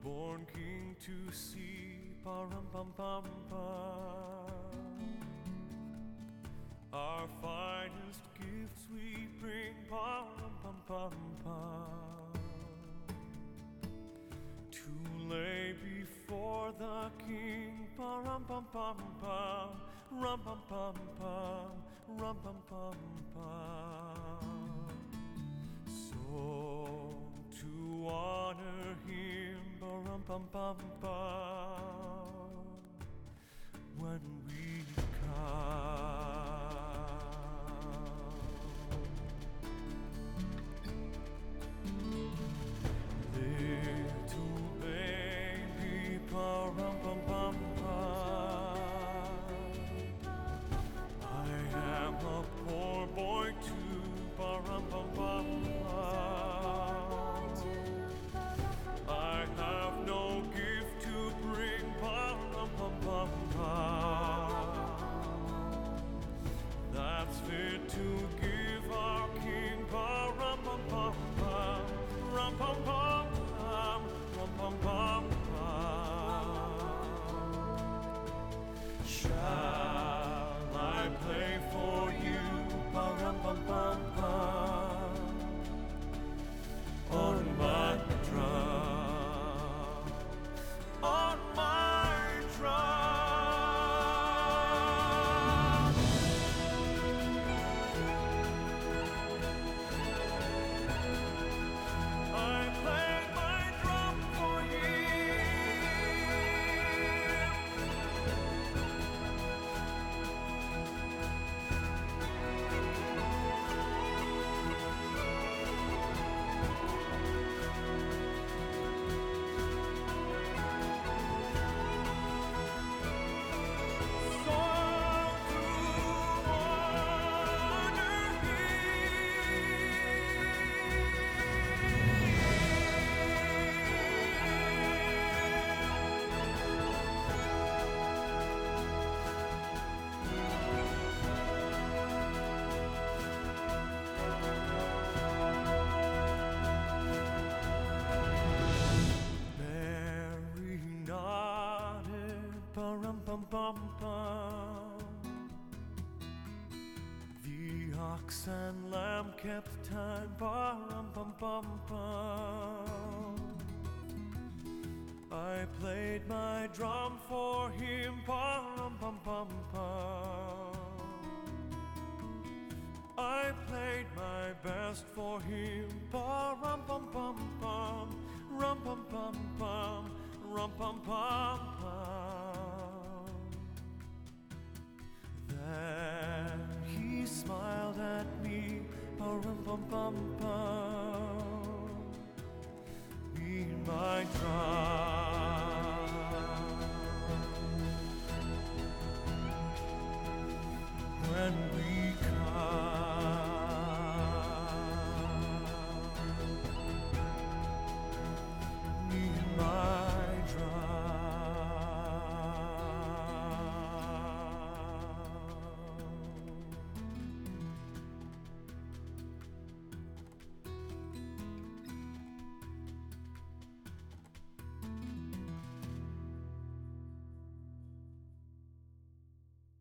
born king to see, pa-rum-pum-pum-pum. Our finest gifts we bring, pa-rum-pum-pum-pum, to lay before the king, pa-rum-pum-pum-pum, rum-pum-pum-pum, rum-pum-pum-pum. So to honor him, pa-rum-pum-pum-pum, when we come. Little baby, pa-rum-pum-pum-pum, I am a poor boy too, pa-rum-pum-pum-pum. I have no gift to bring, pa-rum-pum-pum-pum, that's fit to give our king, pa-rum-pum-pum-pum, rum-pum-pum-pum, rum-pum-pum-pum. Shall I play for you, pa-rum-pum-pum-pum, on my drum, on my drum. I play my drum for pa-rum-pum-pum-pum. The ox and lamb kept time, pa-rum-pum-pum-pum. I played my drum for him, pa-rum-pum-pum-pum. I played my best for him, pa-rum-pum-pum-pum, rum-pum-pum-pum, rum-pum-pum-pum. Then he smiled at me, pa-rum-pum-pum-pum, beat my drum. When we